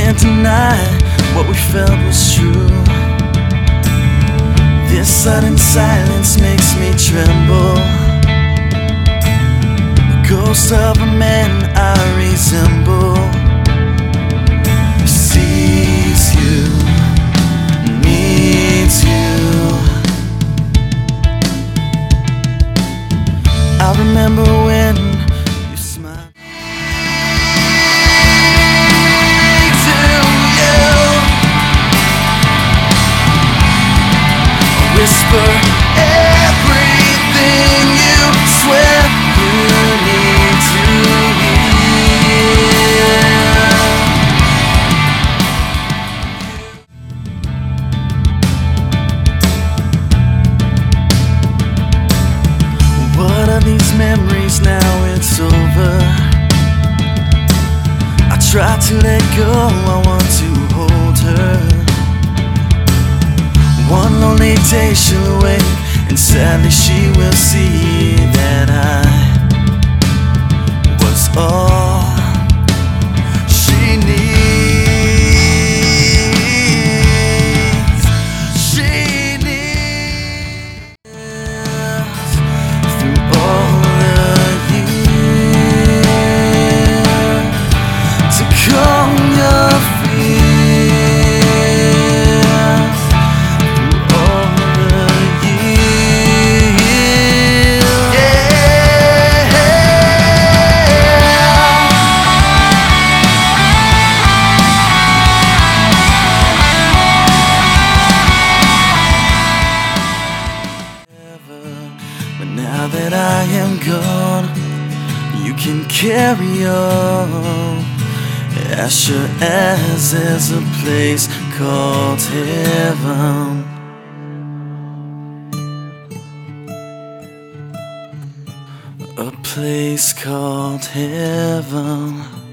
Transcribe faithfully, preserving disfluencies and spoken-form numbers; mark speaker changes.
Speaker 1: can't deny what we felt was true. This sudden silence makes me tremble. The ghost of a man I resemble sees you, needs you. I remember when you smiled to you. Whisper everything you swear you need to hear. What are these memories now? It's over. I try to let go, I want to hold her. One lonely day she'll wake, and sadly she will see that I was all she needs. She needs through all the years to calm your fears. But now that I am gone, you can carry on. As sure as there's a place called heaven. A place called heaven.